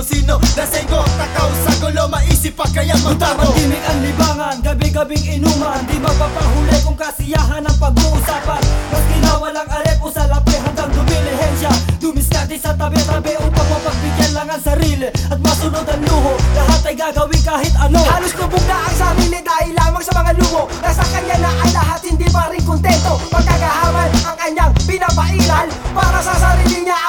sino Lasenggo, takaw sa gulo, maisip pa kaya magtago. Timik ang libangan, gabi-gabing inuman, di mapapahuli kung kasiyahan ang pag-uusapan. Maski na walang arep o salapi hanggang dumilihensya, dumiskarte sa tabi-tabi upang mapagbigyan lang ang sarili at masunod ang luho. Lahat ay gagawin kahit ano. Halos lubog na ang sarili dahil lamang sa mga luho. Nasa kanya na ay lahat, hindi pa rin kontento. Pagkagahaman ang kanyang pinapairal para sa sarili niya